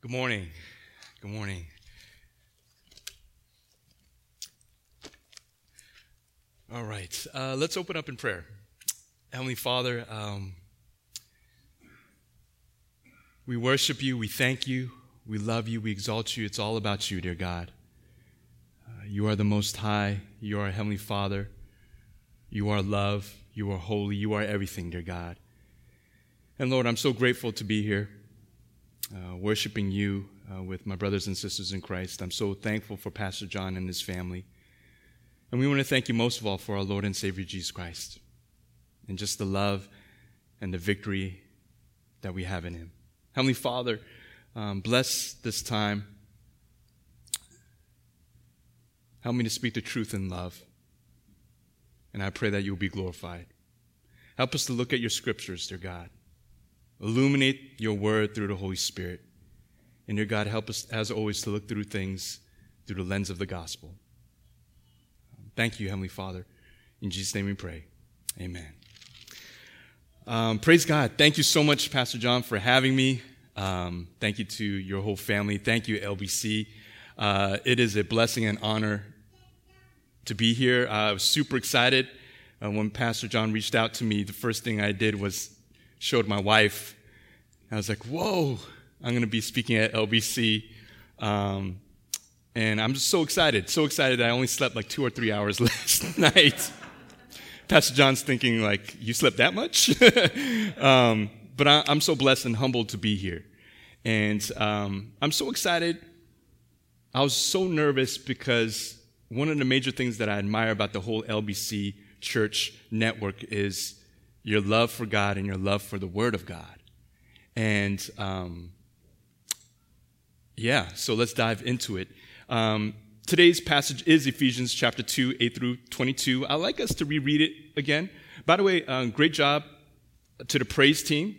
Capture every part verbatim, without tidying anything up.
Good morning. Good morning. All right. Uh, let's open up in prayer. Heavenly Father, um, we worship you. We thank you. We love you. We exalt you. It's all about you, dear God. Uh, you are the Most High. You are Heavenly Father. You are love. You are holy. You are everything, dear God. And Lord, I'm so grateful to be here, uh, worshiping you uh, with my brothers and sisters in Christ. I'm so thankful for Pastor John and his family. And we want to thank you most of all for our Lord and Savior Jesus Christ and just the love and the victory that we have in him. Heavenly Father, um, bless this time. Help me to speak the truth in love. And I pray that you will be glorified. Help us to look at your scriptures, dear God. Illuminate your word through the Holy Spirit. And dear God, help us, as always, to look through things through the lens of the gospel. Thank you, Heavenly Father. In Jesus' name we pray. Amen. Um, praise God. Thank you so much, Pastor John, for having me. Um, thank you to your whole family. Thank you, L B C. Uh, it is a blessing and honor to be here. Uh, I was super excited uh, when Pastor John reached out to me. The first thing I did was showed my wife. I was like, whoa, I'm going to be speaking at L B C. Um, and I'm just so excited, so excited that I only slept like two or three hours last night. Pastor John's thinking like, you slept that much? um, but I, I'm so blessed and humbled to be here. And um, I'm so excited. I was so nervous because one of the major things that I admire about the whole L B C church network is your love for God and your love for the Word of God. And um, yeah, so let's dive into it. Um, today's passage is Ephesians chapter two, eight through twenty-two. I'd like us to reread it again. By the way, uh, great job to the praise team,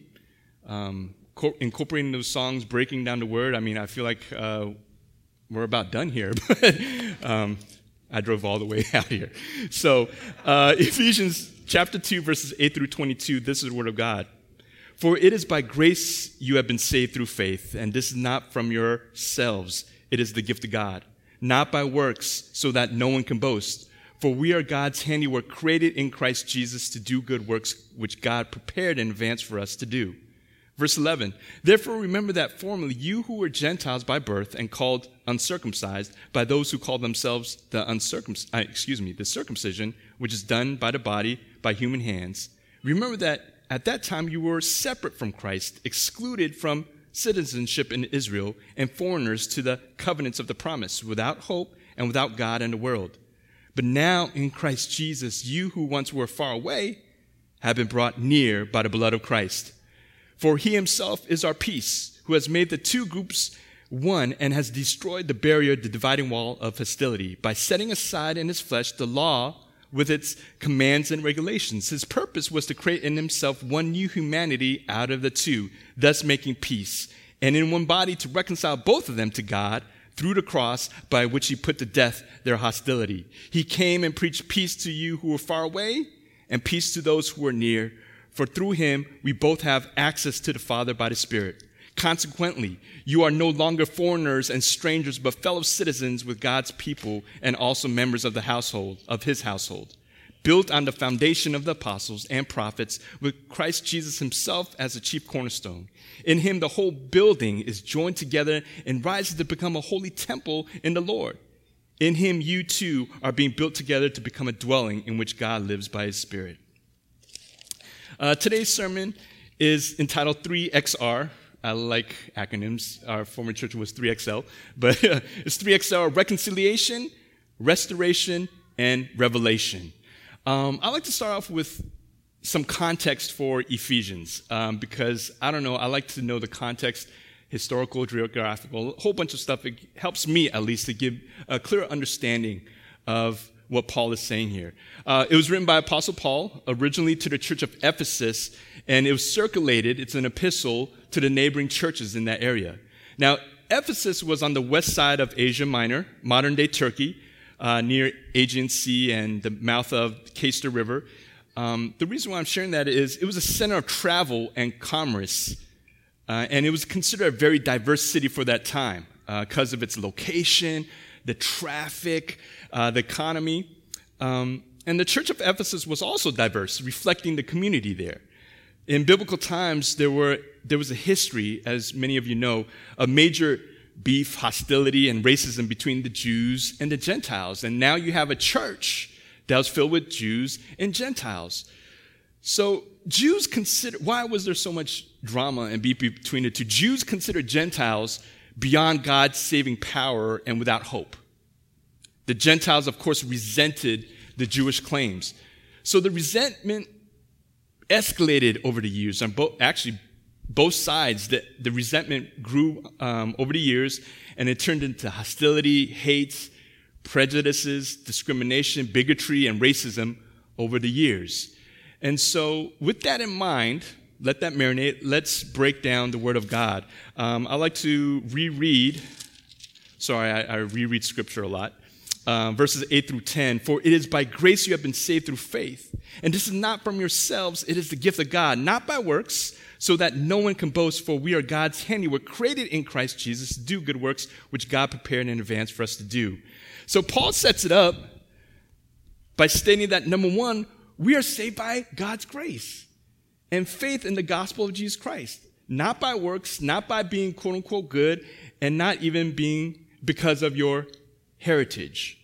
um, co- incorporating those songs, breaking down the Word. I mean, I feel like uh, we're about done here, but um, I drove all the way out here. So uh, Ephesians chapter two, verses eight through twenty-two, this is the Word of God. For it is by grace you have been saved through faith, and this is not from yourselves. It is the gift of God, not by works, so that no one can boast. For we are God's handiwork, created in Christ Jesus to do good works, which God prepared in advance for us to do. Verse eleven, therefore remember that formerly you who were Gentiles by birth and called uncircumcised by those who call themselves the uncircumcised, uh, excuse me, the circumcision, which is done by the body, by human hands. Remember that at that time you were separate from Christ, excluded from citizenship in Israel, and foreigners to the covenants of the promise, without hope and without God in the world. But now in Christ Jesus, you who once were far away have been brought near by the blood of Christ. For he himself is our peace, who has made the two groups one and has destroyed the barrier, the dividing wall of hostility, by setting aside in his flesh the law with its commands and regulations. His purpose was to create in himself one new humanity out of the two, thus making peace, and in one body to reconcile both of them to God through the cross, by which he put to death their hostility. He came and preached peace to you who were far away and peace to those who were near. For through him we both have access to the Father by the Spirit. Consequently, you are no longer foreigners and strangers, but fellow citizens with God's people and also members of the household, of his household, built on the foundation of the apostles and prophets, with Christ Jesus himself as the chief cornerstone. In him the whole building is joined together and rises to become a holy temple in the Lord. In him you too are being built together to become a dwelling in which God lives by his Spirit. Uh, today's sermon is entitled three X R. I like acronyms. Our former church was three X L, but uh, it's three X L, reconciliation, restoration, and revelation. Um, I like to start off with some context for Ephesians, um, because, I don't know, I like to know the context, historical, geographical, a whole bunch of stuff. It helps me, at least, to give a clear understanding of what Paul is saying here. Uh, it was written by Apostle Paul, originally to the church of Ephesus, and it was circulated, it's an epistle to the neighboring churches in that area. Now, Ephesus was on the west side of Asia Minor, modern-day Turkey, uh, near Aegean Sea and the mouth of Cayster River. Um, the reason why I'm sharing that is it was a center of travel and commerce Uh, and it was considered a very diverse city for that time because uh, of its location, the traffic, uh, the economy. Um, and the church of Ephesus was also diverse, reflecting the community there. In biblical times, there were there was a history, as many of you know, of major beef, hostility, and racism between the Jews and the Gentiles. And now you have a church that was filled with Jews and Gentiles. So Jews consider, why was there so much drama and beef between the two? Jews considered Gentiles beyond God's saving power and without hope. The Gentiles, of course, resented the Jewish claims. So the resentment escalated over the years on both, actually, both sides. The, the resentment grew um, over the years, and it turned into hostility, hate, prejudices, discrimination, bigotry, and racism over the years. And so with that in mind, let that marinate. Let's break down the Word of God. Um, I like to reread. Sorry, I, I reread Scripture a lot. Uh, verses eight through ten. For it is by grace you have been saved through faith. And this is not from yourselves. It is the gift of God, not by works, so that no one can boast. For we are God's handiwork, created in Christ Jesus to do good works, which God prepared in advance for us to do. So Paul sets it up by stating that, number one, we are saved by God's grace and faith in the gospel of Jesus Christ. Not by works, not by being quote unquote good, and not even being because of your heritage.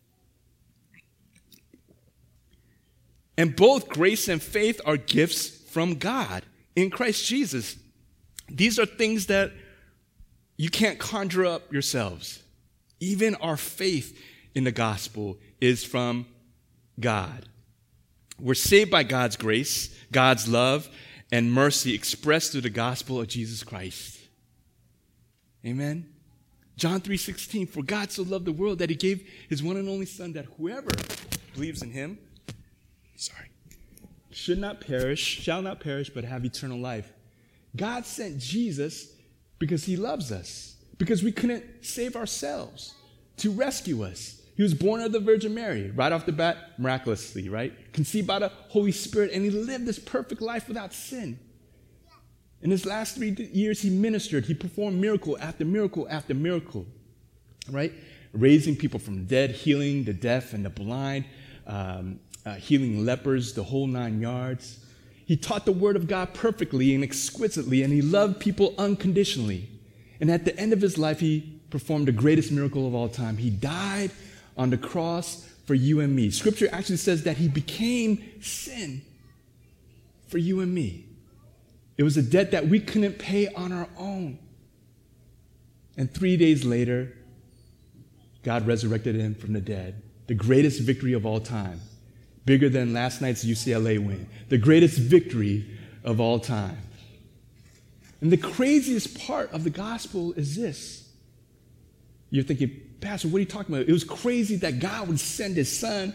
And both grace and faith are gifts from God in Christ Jesus. These are things that you can't conjure up yourselves. Even our faith in the gospel is from God. We're saved by God's grace, God's love, and mercy expressed through the gospel of Jesus Christ. Amen? John three sixteen, for God so loved the world that he gave his one and only Son, that whoever believes in him, sorry, should not perish, shall not perish, but have eternal life. God sent Jesus because he loves us, because we couldn't save ourselves, to rescue us. He was born of the Virgin Mary, right off the bat, miraculously, right? Conceived by the Holy Spirit, and he lived this perfect life without sin. In his last three years, he ministered. He performed miracle after miracle after miracle, right? Raising people from the dead, healing the deaf and the blind, um, uh, healing lepers, the whole nine yards. He taught the word of God perfectly and exquisitely, and he loved people unconditionally. And at the end of his life, he performed the greatest miracle of all time. He died on the cross for you and me. Scripture actually says that he became sin for you and me. It was a debt that we couldn't pay on our own. And three days later, God resurrected him from the dead. The greatest victory of all time. Bigger than last night's U C L A win. The greatest victory of all time. And the craziest part of the gospel is this. You're thinking, Pastor, what are you talking about? It was crazy that God would send his Son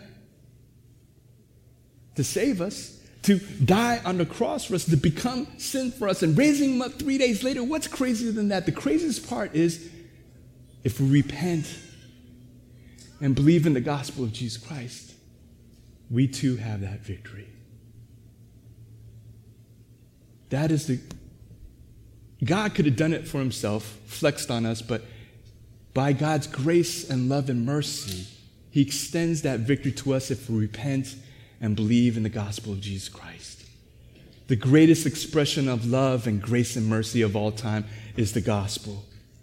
to save us, to die on the cross for us, to become sin for us, and raising him up three days later. What's crazier than that? The craziest part is if we repent and believe in the gospel of Jesus Christ, we too have that victory. That is the... God could have done it for himself, flexed on us, but by God's grace and love and mercy, he extends that victory to us if we repent and believe in the gospel of Jesus Christ. The greatest expression of love and grace and mercy of all time is the gospel.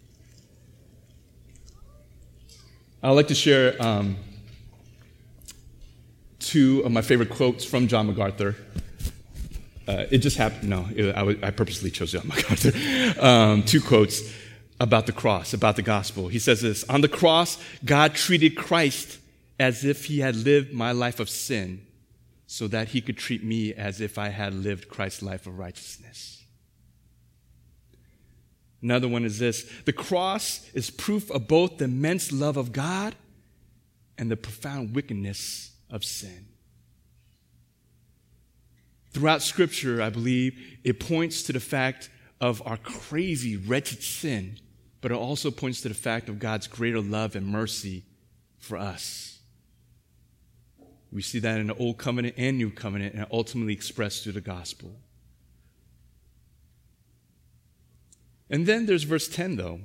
I'd like to share um, two of my favorite quotes from John MacArthur. Uh, it just happened, no, it, I, w- I purposely chose John MacArthur. Um, two quotes about the cross, about the gospel. He says this, on the cross, God treated Christ as if he had lived my life of sin, so that he could treat me as if I had lived Christ's life of righteousness. Another one is this, the cross is proof of both the immense love of God and the profound wickedness of sin. Throughout Scripture, I believe, it points to the fact of our crazy, wretched sin, but it also points to the fact of God's greater love and mercy for us. We see that in the Old Covenant and New Covenant, and ultimately expressed through the gospel. And then there's verse ten, though.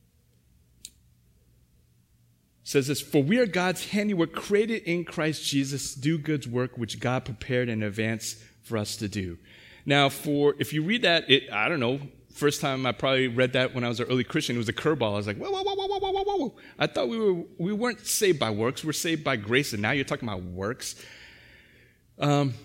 It says this, for we are God's handiwork, created in Christ Jesus, to do good work which God prepared in advance for us to do. Now, for if you read that, it I don't know, first time I probably read that when I was an early Christian, it was a curveball. I was like, whoa, whoa, whoa, whoa, whoa, whoa, whoa, whoa. I thought we were we weren't saved by works, we're saved by grace, and now you're talking about works. Um,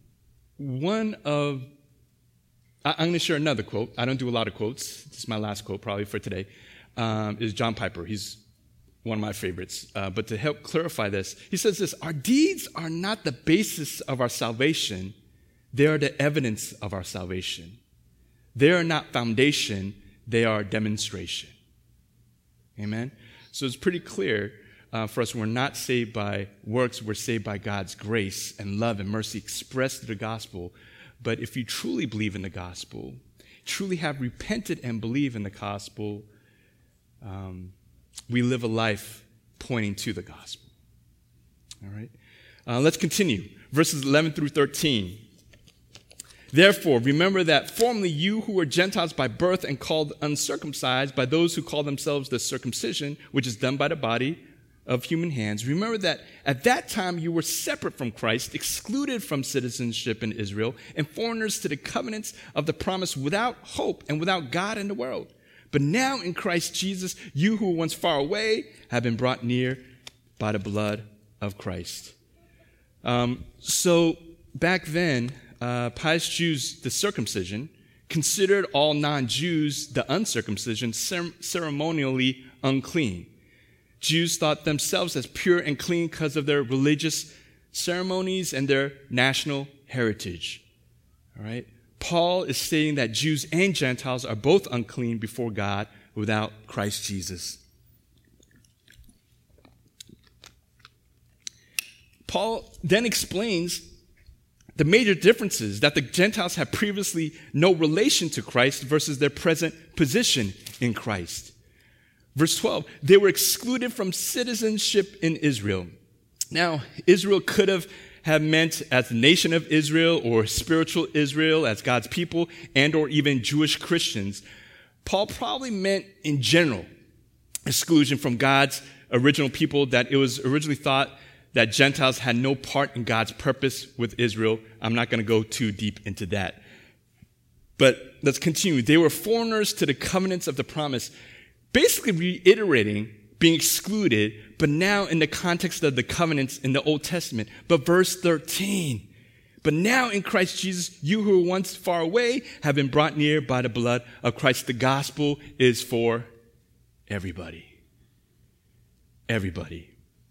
one of I, I'm going to share another quote. I don't do a lot of quotes. This is my last quote probably for today. Um, is John Piper. He's one of my favorites. Uh, but to help clarify this, he says this, our deeds are not the basis of our salvation. They are the evidence of our salvation. They are not foundation. They are demonstration. Amen? So it's pretty clear uh, for us, we're not saved by works. We're saved by God's grace and love and mercy expressed through the gospel. But if you truly believe in the gospel, truly have repented and believe in the gospel, um, we live a life pointing to the gospel. All right? Uh, let's continue. Verses eleven through thirteen. Therefore, remember that formerly you who were Gentiles by birth and called uncircumcised by those who call themselves the circumcision, which is done by the body of human hands, remember that at that time you were separate from Christ, excluded from citizenship in Israel, and foreigners to the covenants of the promise, without hope and without God in the world. But now in Christ Jesus, you who were once far away have been brought near by the blood of Christ. Um, so back then, uh, pious Jews, the circumcision, considered all non-Jews, the uncircumcision, cer- ceremonially unclean. Jews thought themselves as pure and clean because of their religious ceremonies and their national heritage. All right? Paul is stating that Jews and Gentiles are both unclean before God without Christ Jesus. Paul then explains the major differences that the Gentiles had previously no relation to Christ versus their present position in Christ. Verse twelve, they were excluded from citizenship in Israel. Now, Israel could have have meant as the nation of Israel or spiritual Israel as God's people and or even Jewish Christians. Paul probably meant in general exclusion from God's original people, that it was originally thought that Gentiles had no part in God's purpose with Israel. I'm not going to go too deep into that. But let's continue. They were foreigners to the covenants of the promise, basically reiterating being excluded, but now in the context of the covenants in the Old Testament. But verse thirteen, but now in Christ Jesus, you who were once far away have been brought near by the blood of Christ. The gospel is for everybody. Everybody.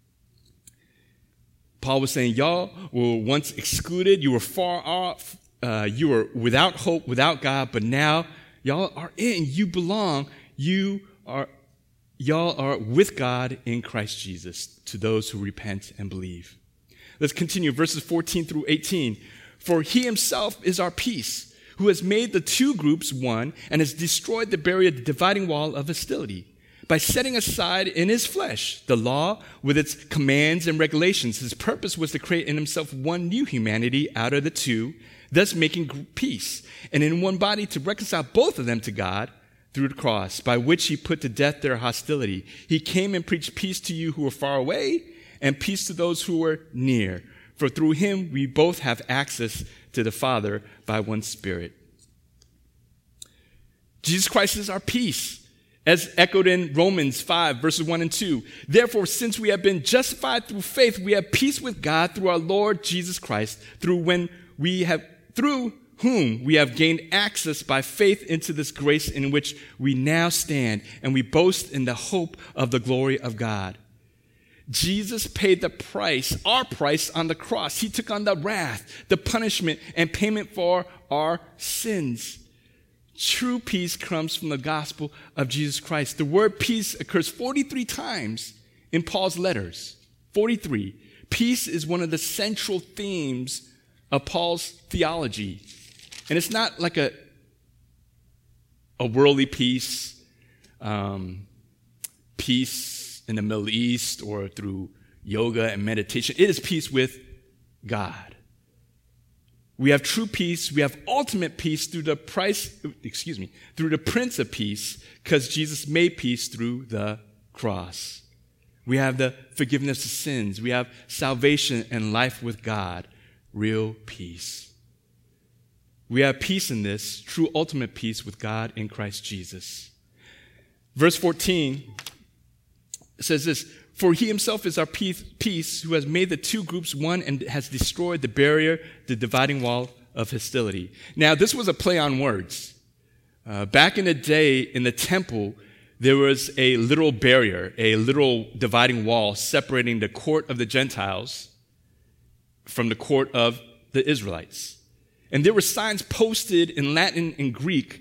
Paul was saying, y'all were once excluded. You were far off. Uh, you were without hope, without God. But now y'all are in. You belong. You are, y'all are with God in Christ Jesus to those who repent and believe. Let's continue. Verses fourteen through eighteen. For he himself is our peace, who has made the two groups one and has destroyed the barrier, the dividing wall of hostility, by setting aside in his flesh the law with its commands and regulations. His purpose was to create in himself one new humanity out of the two, thus making peace, and in one body to reconcile both of them to God through the cross, by which he put to death their hostility. He came and preached peace to you who were far away and peace to those who were near. For through him we both have access to the Father by one Spirit. Jesus Christ is our peace, as echoed in Romans five, verses one and two. Therefore, since we have been justified through faith, we have peace with God through our Lord Jesus Christ, through when we have, through whom we have gained access by faith into this grace in which we now stand, and we boast in the hope of the glory of God. Jesus paid the price, our price, on the cross. He took on the wrath, the punishment, and payment for our sins. True peace comes from the gospel of Jesus Christ. The word peace occurs forty-three times in Paul's letters. forty-three. Peace is one of the central themes of Paul's theology. And it's not like a, a worldly peace, um, peace in the Middle East or through yoga and meditation. It is peace with God. We have true peace. We have ultimate peace through the price, excuse me, through the Prince of Peace, because Jesus made peace through the cross. We have the forgiveness of sins. We have salvation and life with God, real peace. We have peace in this, true ultimate peace with God in Christ Jesus. Verse fourteen says this, for he himself is our peace, who has made the two groups one and has destroyed the barrier, the dividing wall of hostility. Now, this was a play on words. Uh, back in the day, in the temple, there was a literal barrier, a literal dividing wall separating the court of the Gentiles from the court of the Israelites. And there were signs posted in Latin and Greek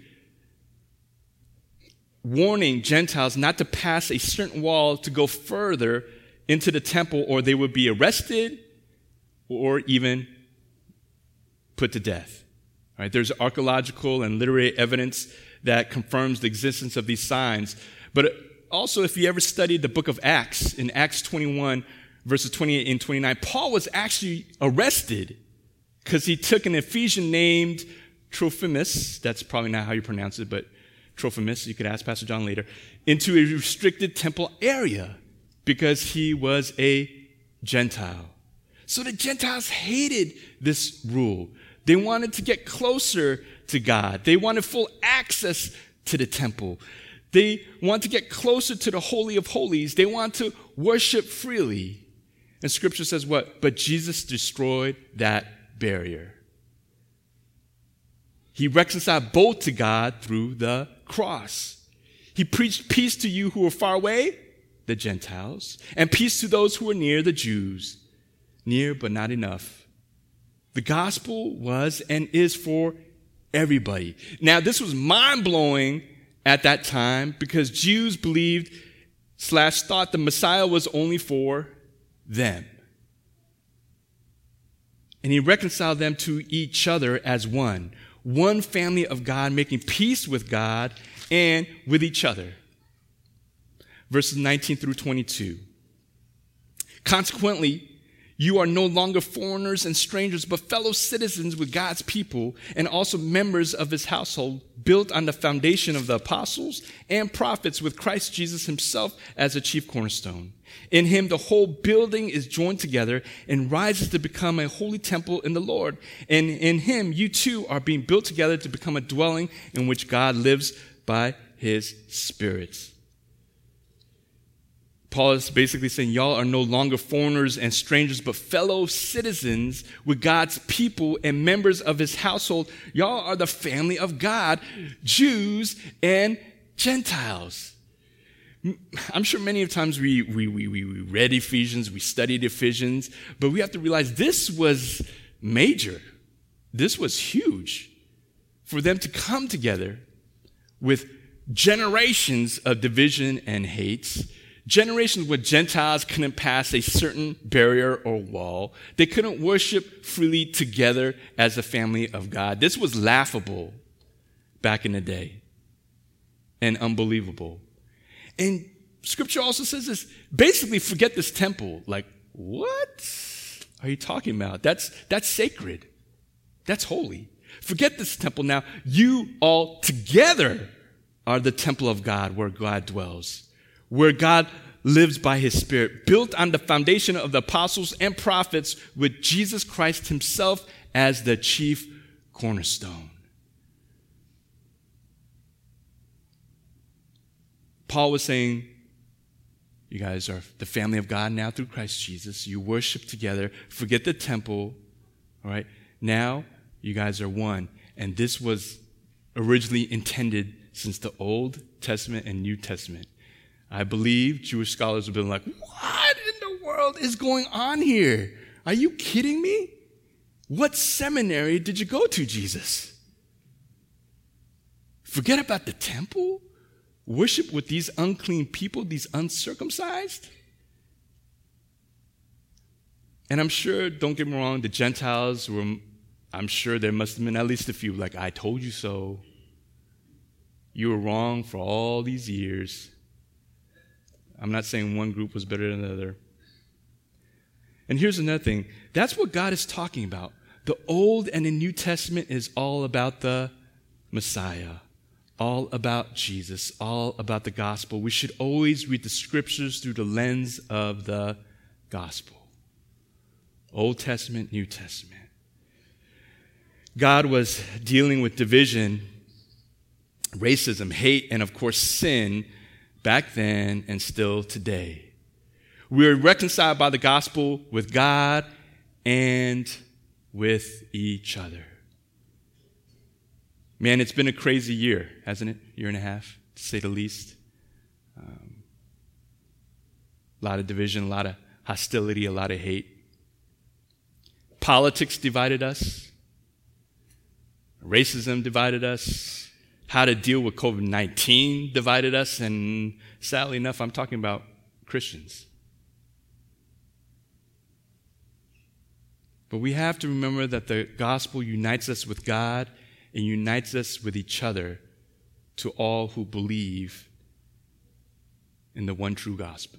warning Gentiles not to pass a certain wall to go further into the temple, or they would be arrested or even put to death. All right, there's archaeological and literary evidence that confirms the existence of these signs. But also, if you ever studied the book of Acts, in Acts twenty-one, verses twenty-eight and twenty-nine, Paul was actually arrested because he took an Ephesian named Trophimus, that's probably not how you pronounce it, but Trophimus, you could ask Pastor John later, into a restricted temple area because he was a Gentile. So the Gentiles hated this rule. They wanted to get closer to God. They wanted full access to the temple. They want to get closer to the Holy of Holies. They want to worship freely. And Scripture says what? But Jesus destroyed that barrier. He reconciled both to God through the cross. He preached peace to you who are far away, the Gentiles, and peace to those who are near, the Jews. Near, but not enough. The gospel was and is for everybody. Now, this was mind-blowing at that time because Jews believed slash thought the Messiah was only for them. And he reconciled them to each other as one. One family of God, making peace with God and with each other. Verses nineteen through twenty-two. Consequently, you are no longer foreigners and strangers, but fellow citizens with God's people and also members of his household, built on the foundation of the apostles and prophets, with Christ Jesus himself as a chief cornerstone. In him, the whole building is joined together and rises to become a holy temple in the Lord. And in him, you too are being built together to become a dwelling in which God lives by his Spirit. Paul is basically saying, y'all are no longer foreigners and strangers, but fellow citizens with God's people and members of his household. Y'all are the family of God, Jews and Gentiles. I'm sure many of times we, we, we, we read Ephesians, we studied Ephesians, but we have to realize this was major. This was huge for them to come together with generations of division and hate. Generations where Gentiles couldn't pass a certain barrier or wall. They couldn't worship freely together as a family of God. This was laughable back in the day and unbelievable. And Scripture also says this, basically forget this temple. Like, what are you talking about? That's, that's sacred. That's holy. Forget this temple now. You all together are the temple of God where God dwells. Where God lives by his Spirit, built on the foundation of the apostles and prophets with Jesus Christ himself as the chief cornerstone. Paul was saying, you guys are the family of God now through Christ Jesus. You worship together. Forget the temple. All right. Now you guys are one. And this was originally intended since the Old Testament and New Testament. I believe Jewish scholars have been like, what in the world is going on here? Are you kidding me? What seminary did you go to, Jesus? Forget about the temple? Worship with these unclean people, these uncircumcised? And I'm sure, don't get me wrong, the Gentiles were, I'm sure there must have been at least a few, like, I told you so. You were wrong for all these years. I'm not saying one group was better than the other. And here's another thing. That's what God is talking about. The Old and the New Testament is all about the Messiah, all about Jesus, all about the gospel. We should always read the scriptures through the lens of the gospel. Old Testament, New Testament. God was dealing with division, racism, hate, and of course sin back then and still today. We are reconciled by the gospel with God and with each other. Man, it's been a crazy year, hasn't it? Year and a half, to say the least. Um, a lot of division, a lot of hostility, a lot of hate. Politics divided us. Racism divided us. How to deal with covid nineteen divided us. And sadly enough, I'm talking about Christians. But we have to remember that the gospel unites us with God and unites us with each other to all who believe in the one true gospel.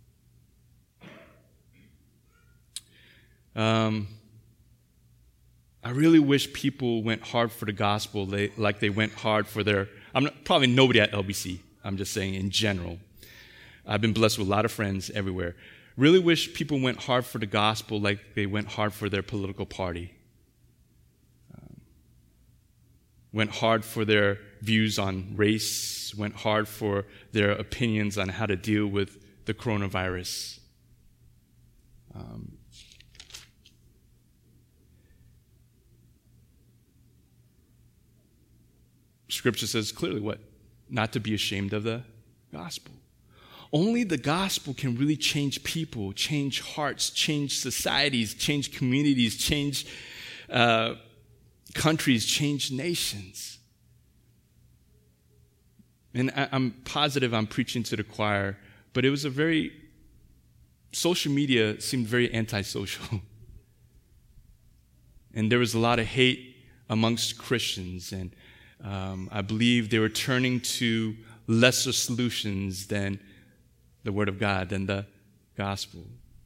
Um, I really wish people went hard for the gospel they, like they went hard for their, I'm not, probably nobody at L B C, I'm just saying in general. I've been blessed with a lot of friends everywhere. Really wish people went hard for the gospel like they went hard for their political party. Um, went hard for their views on race, went hard for their opinions on how to deal with the coronavirus. Um, Scripture says clearly what? Not to be ashamed of the gospel. Only the gospel can really change people, change hearts, change societies, change communities, change uh, countries, change nations. And I, I'm positive I'm preaching to the choir, but it was a very, social media seemed very antisocial. And there was a lot of hate amongst Christians, and um, I believe they were turning to lesser solutions than the Word of God, than the gospel.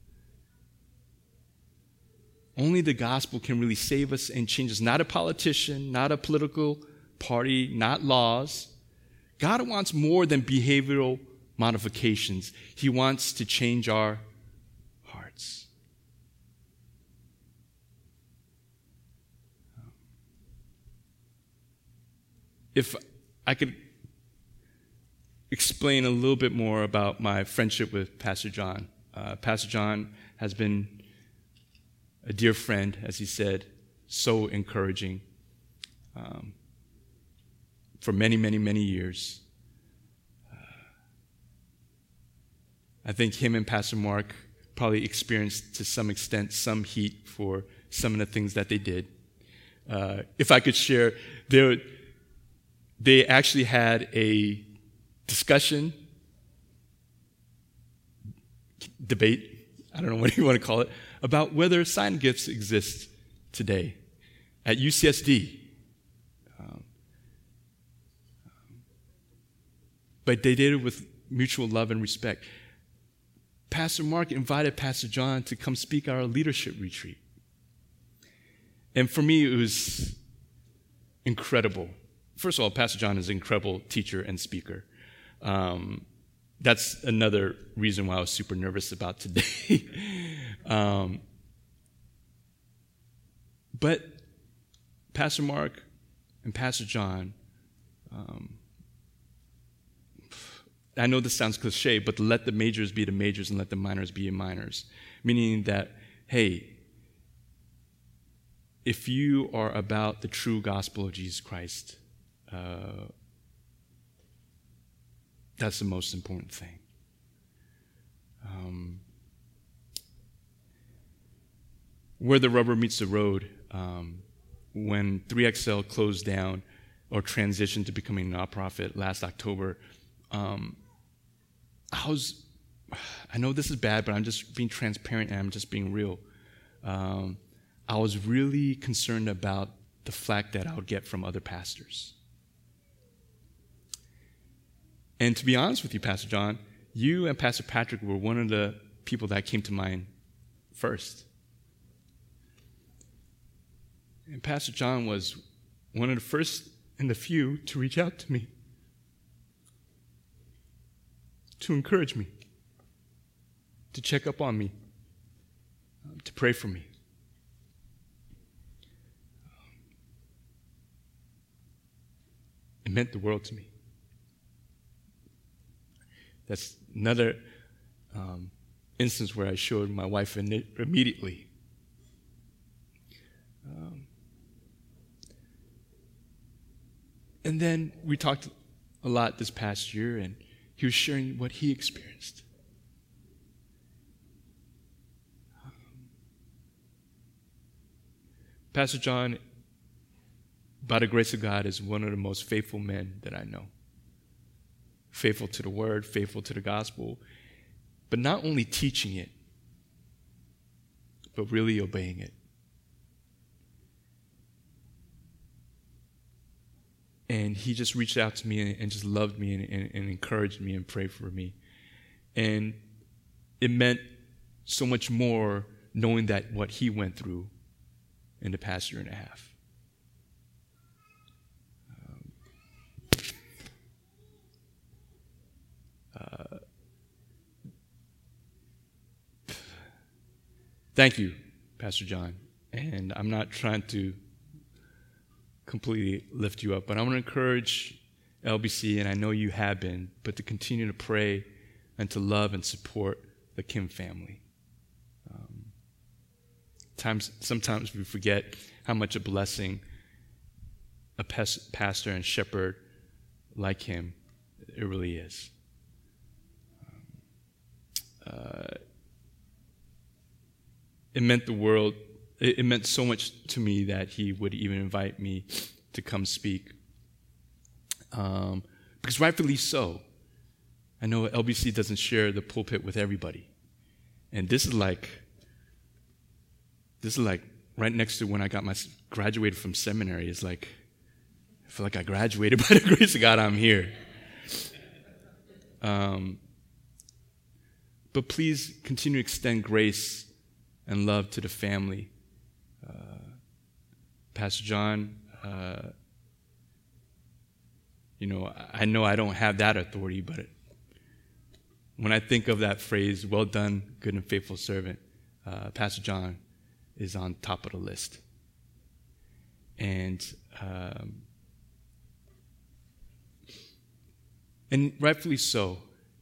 Only the gospel can really save us and change us. Not a politician, not a political party, not laws. God wants more than behavioral modifications. He wants to change our hearts. If I could explain a little bit more about my friendship with Pastor John. Uh, Pastor John has been a dear friend, as he said, so encouraging um, for many, many, many years. Uh, I think him and Pastor Mark probably experienced to some extent some heat for some of the things that they did. Uh, if I could share, they, they actually had a discussion, debate, I don't know what you want to call it, about whether sign gifts exist today at U C S D. Um, but they did it with mutual love and respect. Pastor Mark invited Pastor John to come speak at our leadership retreat. And for me, it was incredible. First of all, Pastor John is an incredible teacher and speaker. Um, that's another reason why I was super nervous about today. um, but Pastor Mark and Pastor John, um, I know this sounds cliche, but let the majors be the majors and let the minors be the minors. Meaning that, hey, if you are about the true gospel of Jesus Christ, uh, that's the most important thing. Um, where the rubber meets the road, um, when three X L closed down or transitioned to becoming a nonprofit last October, um, I was, I know this is bad, but I'm just being transparent and I'm just being real. Um, I was really concerned about the flack that I would get from other pastors. And to be honest with you, Pastor John, you and Pastor Patrick were one of the people that came to mind first. And Pastor John was one of the first and the few to reach out to me, to encourage me, to check up on me, um, to pray for me. It meant the world to me. That's another um, instance where I showed my wife in immediately. Um, and then we talked a lot this past year, and he was sharing what he experienced. Um, Pastor John, by the grace of God, is one of the most faithful men that I know. Faithful to the word, faithful to the gospel, but not only teaching it, but really obeying it. And he just reached out to me and, and just loved me and, and, and encouraged me and prayed for me. And it meant so much more knowing that what he went through in the past year and a half. Um, uh, thank you, Pastor John. And I'm not trying to completely lift you up, but I want to encourage L B C, and I know you have been, but to continue to pray and to love and support the Kim family. Um, times, sometimes we forget how much a blessing a pes- pastor and shepherd like him, it really is. Um, uh, it meant the world. It meant so much to me that he would even invite me to come speak. Um, because rightfully so. I know L B C doesn't share the pulpit with everybody. And this is like, this is like right next to when I got my, graduated from seminary. It's like, I feel like I graduated by the grace of God, I'm here. Um, but please continue to extend grace and love to the family. Uh, Pastor John, uh, you know, I know I don't have that authority, but when I think of that phrase, well done, good and faithful servant, uh, Pastor John is on top of the list. And um, and rightfully so.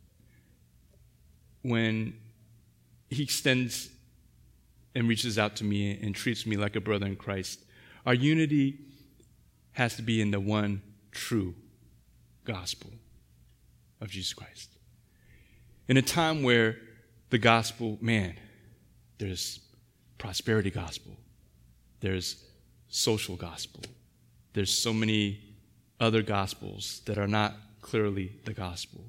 When he extends and reaches out to me and treats me like a brother in Christ, our unity has to be in the one true gospel of Jesus Christ. In a time where the gospel, man, there's prosperity gospel, there's social gospel, there's so many other gospels that are not clearly the gospel.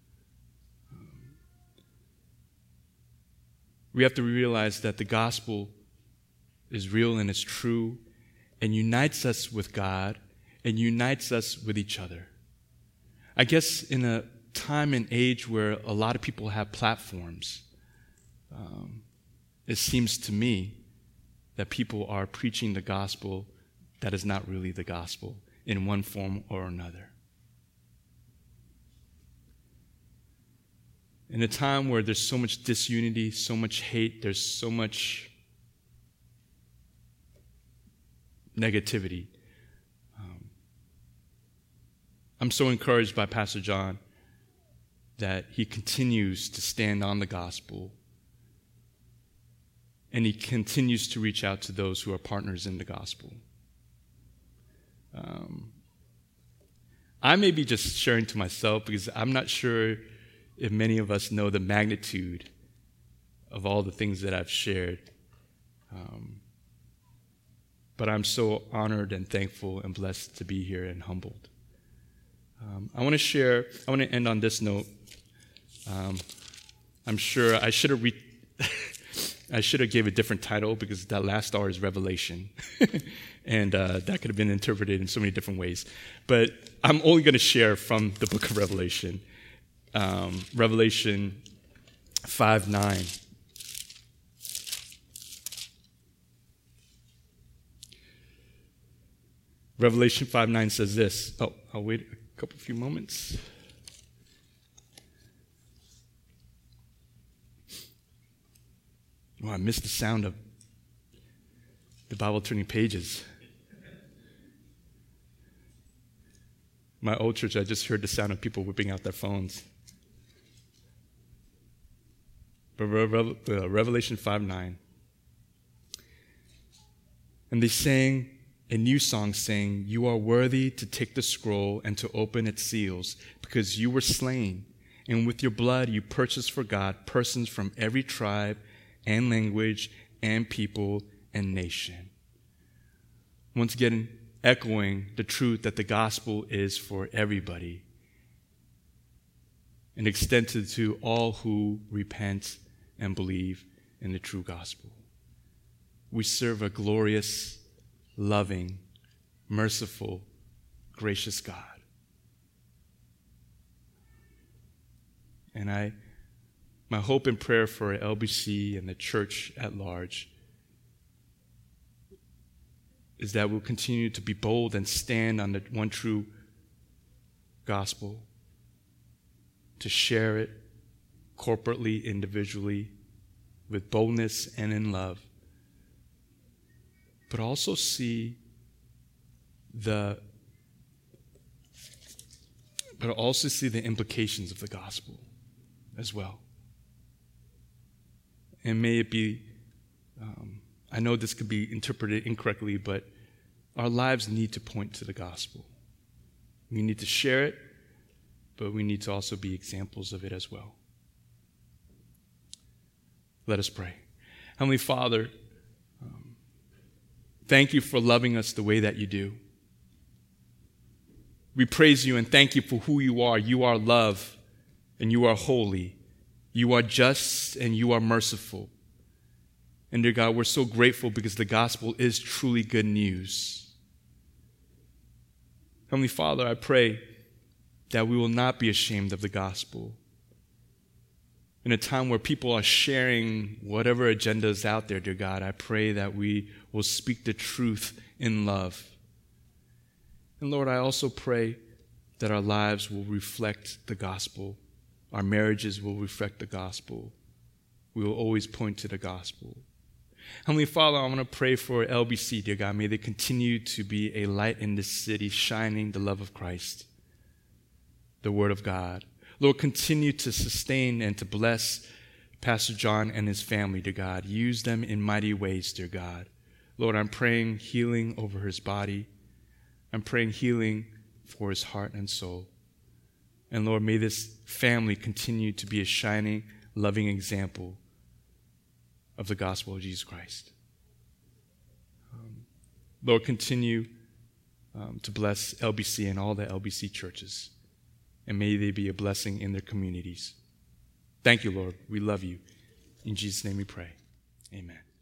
We have to realize that the gospel is real and it's true and unites us with God and unites us with each other. I guess in a time and age where a lot of people have platforms, um, it seems to me that people are preaching the gospel that is not really the gospel in one form or another. In a time where there's so much disunity, so much hate, there's so much negativity, um, I'm so encouraged by Pastor John that he continues to stand on the gospel and he continues to reach out to those who are partners in the gospel. Um, I may be just sharing to myself because I'm not sure if many of us know the magnitude of all the things that I've shared. Um, but I'm so honored and thankful and blessed to be here and humbled. Um, I want to share, I want to end on this note. Um, I'm sure I should have re- I should have gave a different title because that last star is Revelation. and uh, that could have been interpreted in so many different ways. But I'm only going to share from the book of Revelation. Um, Revelation five nine. Revelation five nine says this. Oh, I'll wait a couple few moments. Oh, I missed the sound of the Bible turning pages. My old church, I just heard the sound of people whipping out their phones. But Revelation five nine. And they sang a new song saying, "You are worthy to take the scroll and to open its seals, because you were slain, and with your blood you purchased for God persons from every tribe and language and people and nation." Once again, echoing the truth that the gospel is for everybody and extended to all who repent and believe in the true gospel. We serve a glorious, loving, merciful, gracious God. And I, my hope and prayer for L B C and the church at large is that we'll continue to be bold and stand on the one true gospel, to share it corporately, individually, with boldness and in love, but also see the but also see the implications of the gospel as well. And may it be, um, I know this could be interpreted incorrectly, but our lives need to point to the gospel. We need to share it, but we need to also be examples of it as well. Let us pray. Heavenly Father, um, thank you for loving us the way that you do. We praise you and thank you for who you are. You are love and you are holy. You are just and you are merciful. And dear God, we're so grateful because the gospel is truly good news. Heavenly Father, I pray that we will not be ashamed of the gospel. In a time where people are sharing whatever agenda is out there, dear God, I pray that we will speak the truth in love. And Lord, I also pray that our lives will reflect the gospel. Our marriages will reflect the gospel. We will always point to the gospel. Heavenly Father, I want to pray for L B C, dear God. May they continue to be a light in this city, shining the love of Christ, the Word of God. Lord, continue to sustain and to bless Pastor John and his family, dear God. Use them in mighty ways, dear God. Lord, I'm praying healing over his body. I'm praying healing for his heart and soul. And Lord, may this family continue to be a shining, loving example of the gospel of Jesus Christ. Um, Lord, continue um, to bless L B C and all the L B C churches. And may they be a blessing in their communities. Thank you, Lord. We love you. In Jesus' name we pray. Amen.